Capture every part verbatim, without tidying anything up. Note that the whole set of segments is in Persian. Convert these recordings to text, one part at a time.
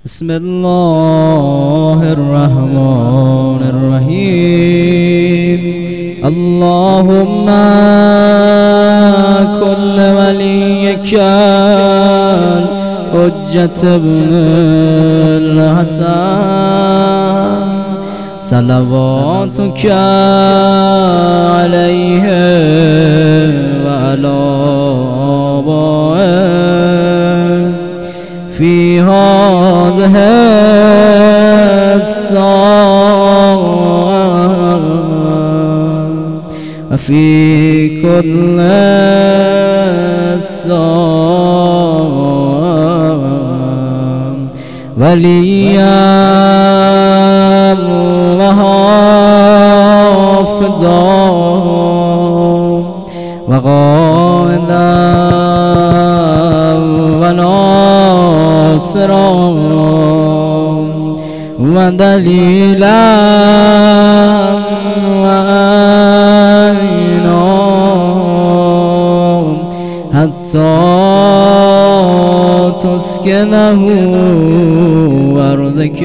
بسم الله الرحمن الرحيم. اللهم كل وليك حجة ابن الحسن صلواتك عليه وعلى آبائه في هذه الساعة وفي كل ساعة وليا وحافظا وقائدا وناصرا ودليلا وعينا حتى تسكنه وارزقك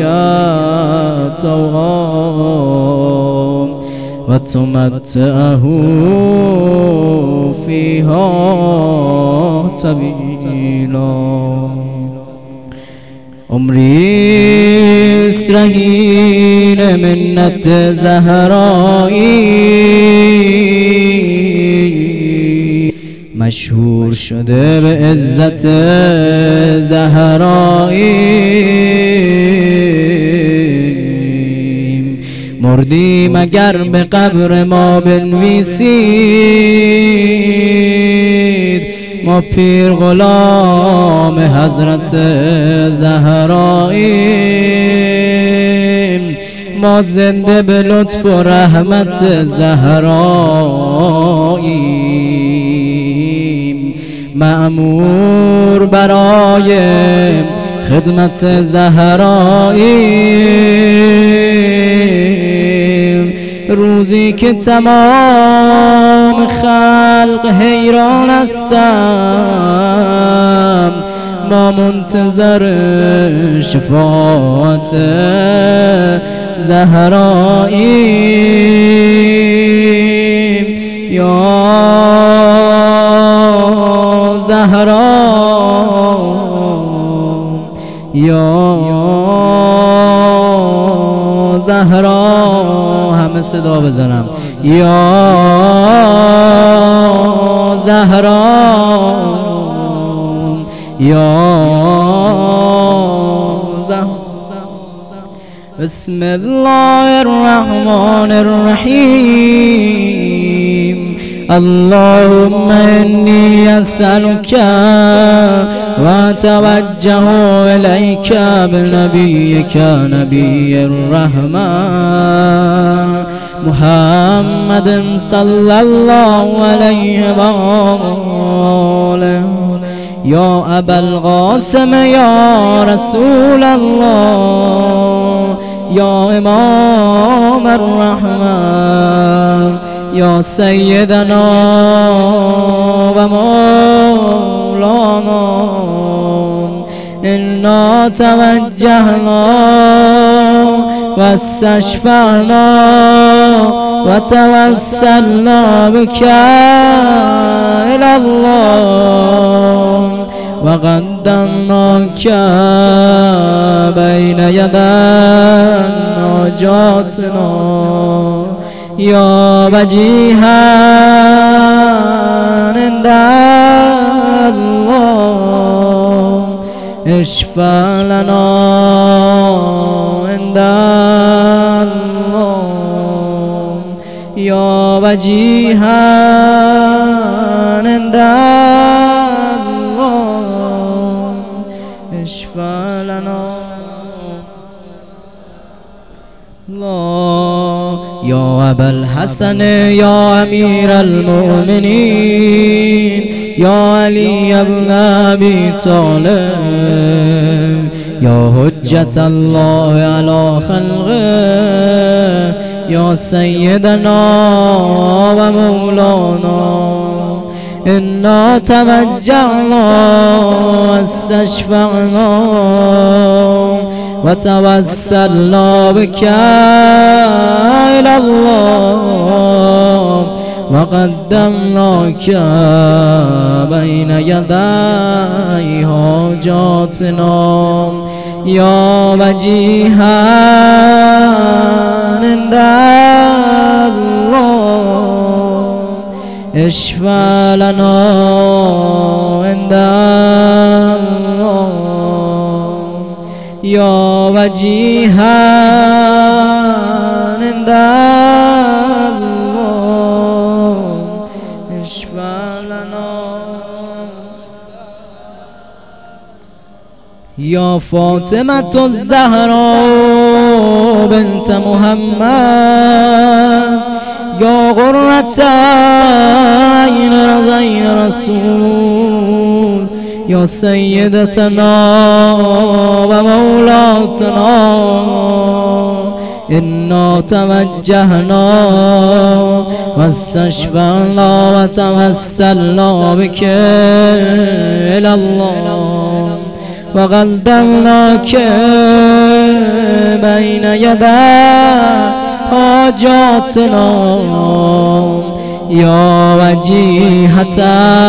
طوعا وتمتعه فيها طويلا. عمری رهین منت زهرایی مشهور شده به عزت زهرایی. مردیم اگر به قبر ما بنویسید ما پیر غلام حضرت زهراییم. ما زنده به لطف و رحمت زهراییم. مأمور برای خدمت زهراییم. روزی که تمام خلق حیران هستم ما منتظر شفاعت زهراییم. یا زهرا یا زهرا همه صدا بزنم. یا زهرا یا زهرا. بسم الله الرحمن الرحيم. اللهم إني أسألك وأتوجه إليك بنبيك نبي الرحمة محمد صلى الله عليه وآله. يا أبا القاسم يا رسول الله يا إمام الرحمة يا سيدنا ومولانا إنا توجهنا واستشفعنا وتوسلنا بك إلى الله وقدمناك بين يدي حاجاتنا يا وجيها عند الله اشفع لنا عند الله يا وجيها عند الله اشفع لنا الله. يا أبا الحسن يا أمير المؤمنين يا علي بن أبي طالب يا حجة الله على خلقه يا سيدنا ومولانا إنا توجهنا واستشفعنا وتوسلنا بك إلى الله وقدمناك بين يدي حاجاتنا يا وجيها عند الله اشفع لنا عند الله يا وجيها عند الله اشفع لنا يا فاطمة الزهراء بنت محمد يا غرة عين رضي رسول يا سيدتنا ومولاتنا إنا توجهنا واستشفعنا وتوسلنا بك إلى الله وقدمناك بين يدي حاجاتنا يا وجيهة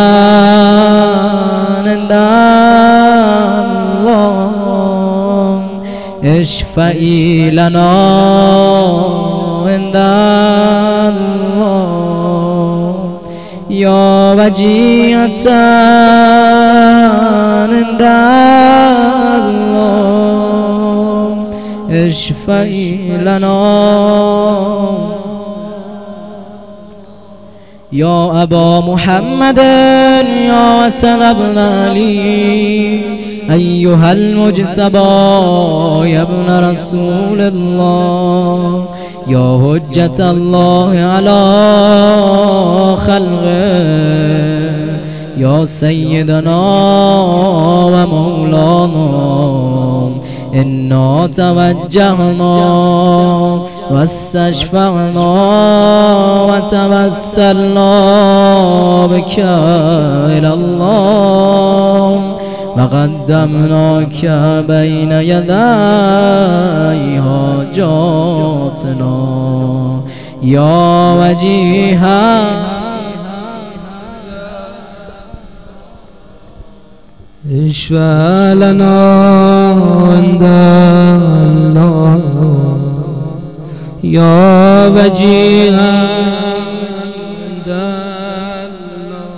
عند الله اشفعي لنا عند الله يا وجيهة عند الله اشفعي لنا يا أبا محمد يا حسن بن علي أيها المجتبى يا ابن رسول الله يا حجة الله على خلقه يا سيدنا ومولانا إنا توجهنا واستشفعنا وتوسلنا بك إلى الله وقدمناك بين يدي حاجاتنا يا وجيها اشفع لنا عند الله يا وجيها عند الله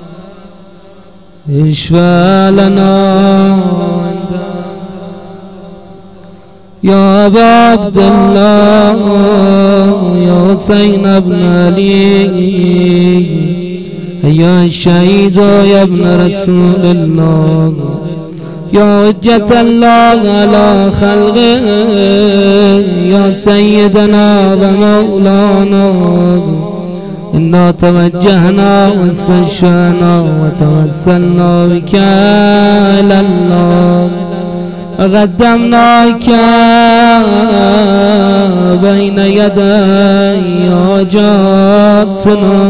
اشفع لنا عند يا أبا عبد الله يا حسين بن علي يا الشهيد يا ابن رسول الله يا حجة الله على خلقه يا سيدنا ومولانا إنا توجهنا واستشفعنا وتوسلنا بك إلى الله وقدمناك بين يدي حاجاتنا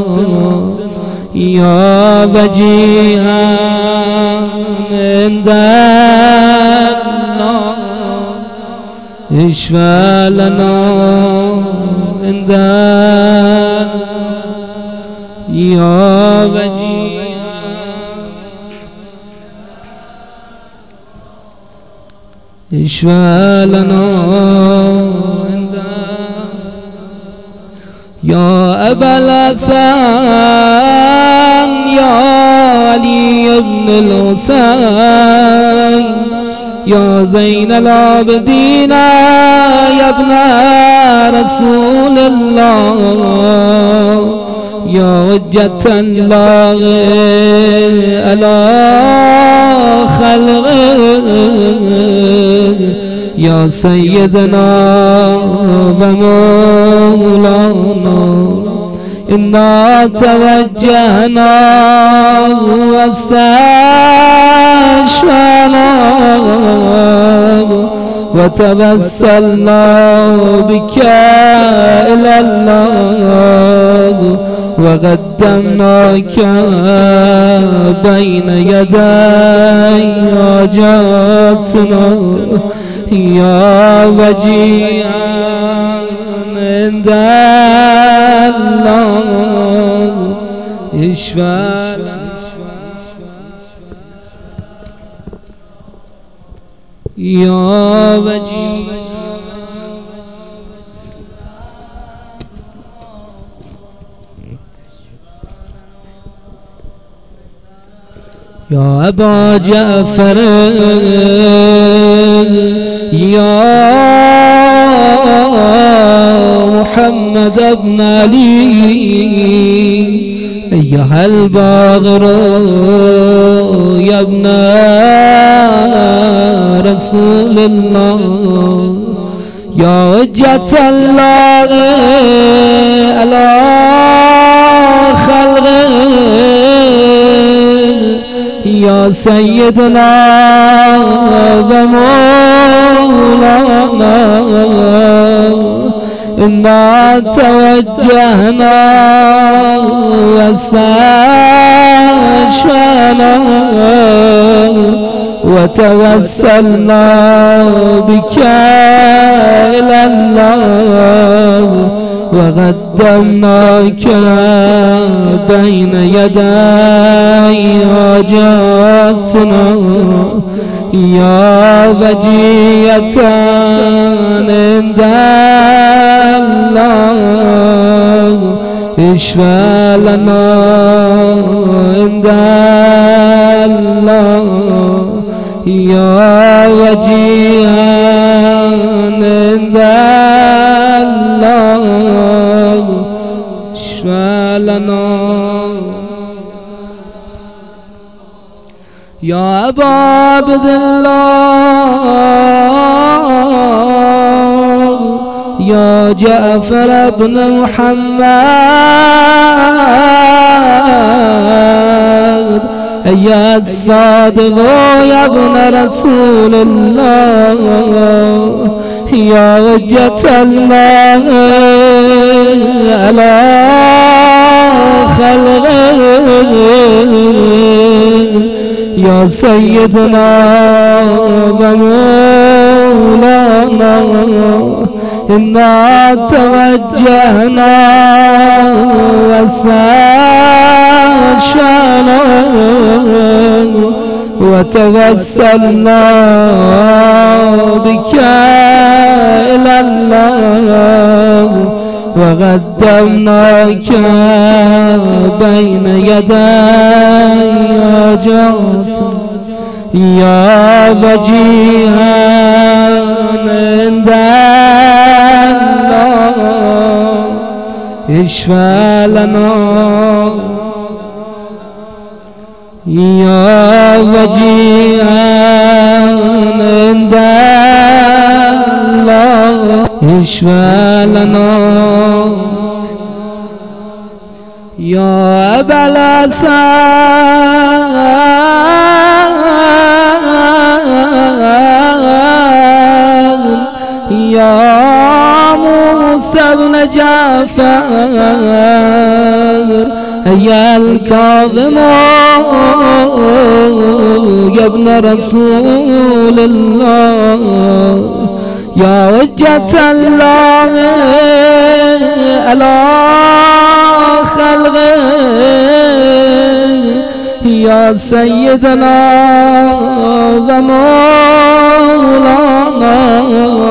يا وجيها عند الله اشفع لنا عند يا وجيها اشفع لنا عند يا أبا الحسن يا علي بن الحسين يا زين العابدين يا ابن رسول الله يا حجة الله على خلقه يا سيدنا ومولانا إنا توجهنا واستشفعنا وتوسلنا بك إلى الله وقدمناك بين يدي حاجاتنا يا وجيها عند الله اشفع يا وجيها يا أبا جعفر يا محمد بن علي أيها الباغر يا ابن رسول الله يا وجة الله على خلقه يا سيدنا ومولانا إنا توجهنا واستشفعنا وتوسلنا بك إلى الله وقدمناك بين يدي حاجاتنا يا وجية عند الله اشفع لنا عند الله يا وجيها عند الله اشفع لنا يا أبا عبد الله يا جعفر بن محمد يا الصادق يا ابن رسول الله يا وجة الله على خلقه يا سيدنا ومولانا إنا توجهنا واستشفعنا وتوسلنا بك إلى الله وقدمناك بين يدي حاجاتنا يا وجيها عند الله اشفع لنا يا وجيها عند الله اشفع لنا يا أبا الحسن يا موسى بن جعفر يا الكاظم يا ابن رسول الله يا وجة الله على خلقه يا سيدنا ومولانا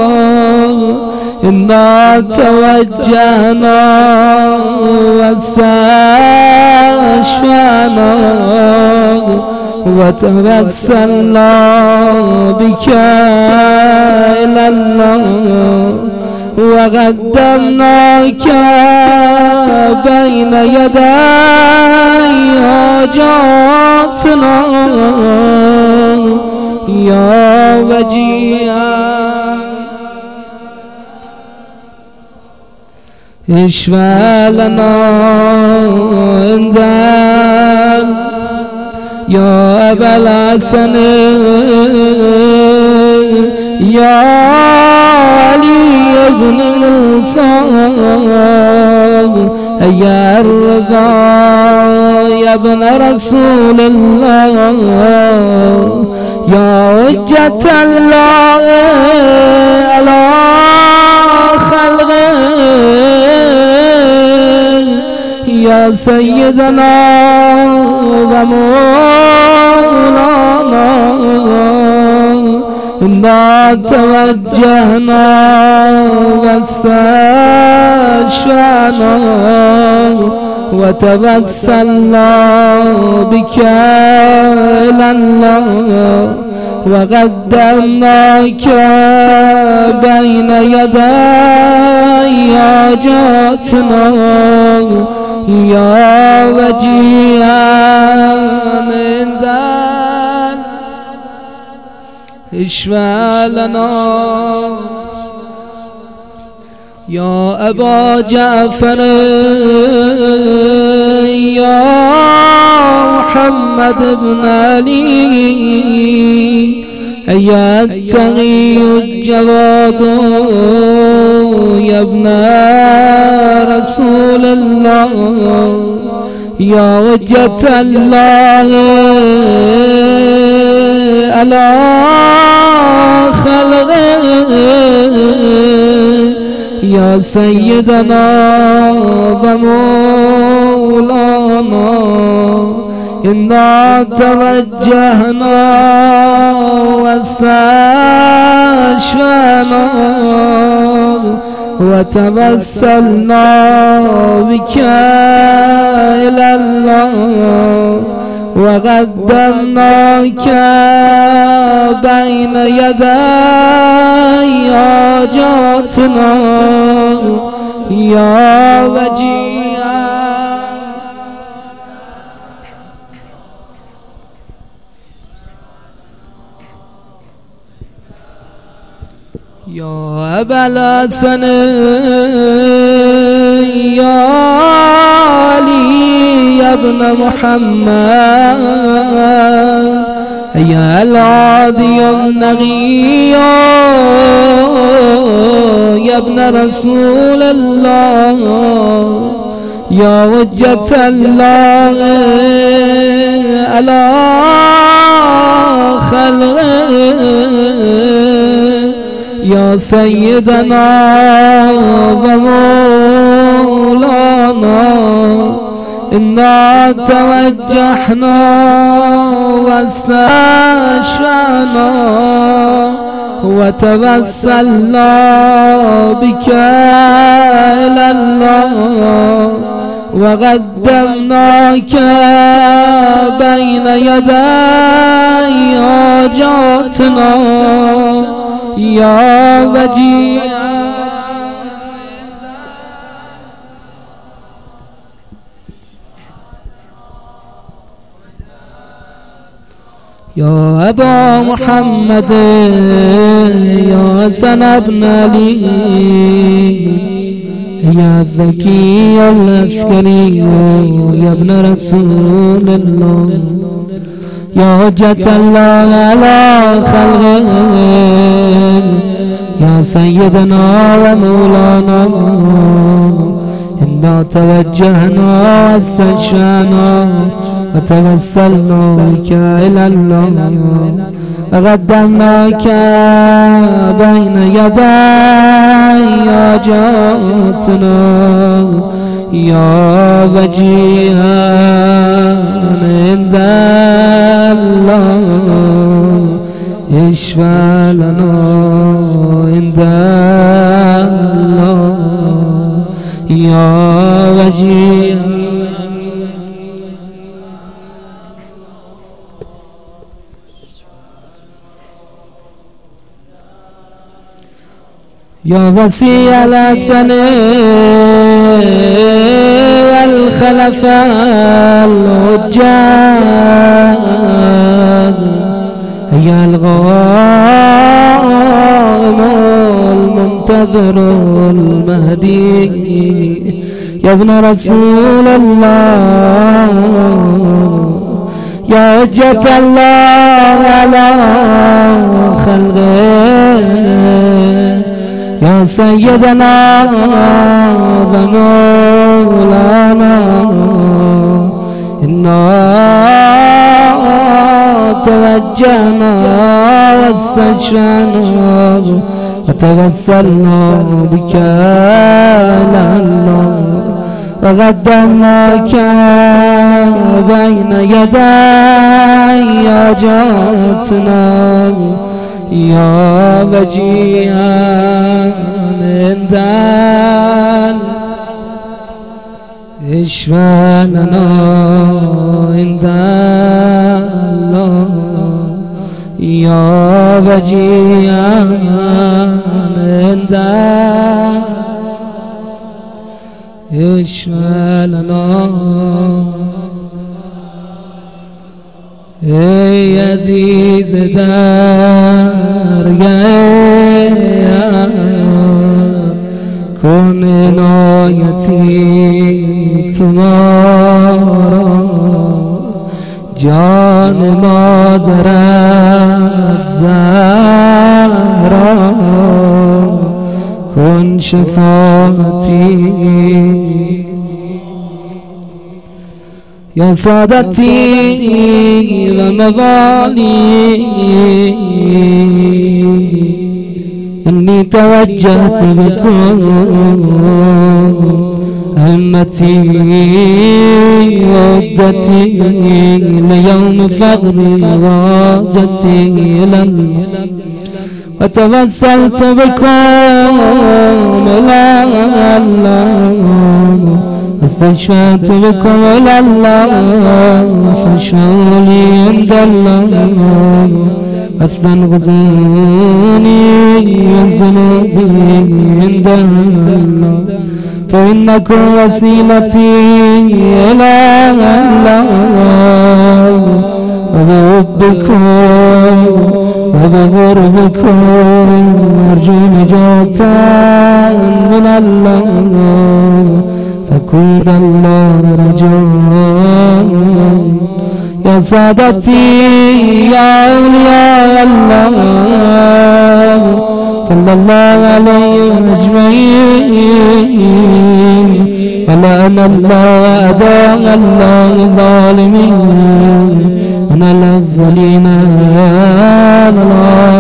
إنا توجهنا واستشفعنا وتوسلنا بك إلى الله وقدمناك بين يدي حاجاتنا يا وجيها اشفع لنا عند يا أبا الحسن يا يا الرضا يا ابن رسول الله يا حجة الله على خلقه يا سيدنا ومولانا إنا توجهنا واستشفعنا وتوسلنا بك إلى الله وقدمناك بين يدي حاجاتنا يا وجيها عند اشفع لنا يا أبا جعفر يا محمد بن علي يا التقي الجواد يا ابن رسول الله يا حجة الله على خلقه يا سيدنا ومولانا إنا توجهنا واستشفعنا وتوسلنا بك إلى الله وقدمناك بين يدي حاجاتنا يا وجيها يا أبا الحسن يا علي يا ابن محمد يا العادي النقي يا ابن رسول الله يا حجة الله على خلقه يا سيدنا ومولانا إنا توجهنا واستشفعنا وتوسلنا بك إلى الله وقدمناك بين يدي حاجاتنا يا وجيها يا أبا محمد يا حسن بن علي يا الذكي العسكري يا ابن رسول الله يا حجة الله على خلقه يا سيدنا ومولانا إنا توجهنا واستشفعنا وتوسلنا بك إلى الله وقدمناك بين يدي حاجاتنا يا وجيها عند الله اشفع لنا عند الله يا وجيها يا وسيع الحسن والخلفاء الحجاج يا الغائم المنتظر المهدي يا ابن رسول الله يا حجة الله على خلقه يا سيدنا ومولانا مولانا إنا توجهنا واستشفعنا وتوسلنا بك إلى الله وقدمناك بين يدي حاجاتنا يا وجيها عند اشفع لنا عند الله يا وجيها عند اشفع لنا ای عزیز درگاه کن عنایتی تمارا جان مادرت زهرا کن شفاعتی یا سادتی و موالی انی توجهت بكم همتي وعدتي ليوم فقري وحاجتي إلى الله وتوسلت بكم إلى الله استشفعت بكم إلى الله فاشفعوا لي عند الله واستنقذوني من ذنوبي عند الله فإنكم وسيلتي إلى الله وبحبكم وبغربكم أرجو نجاة من الله فكون الله رجاء يا سادتي يا أولياء الله صلى الله عليهم أجمعين ولأن الله أداء الله الظالمين من الأولين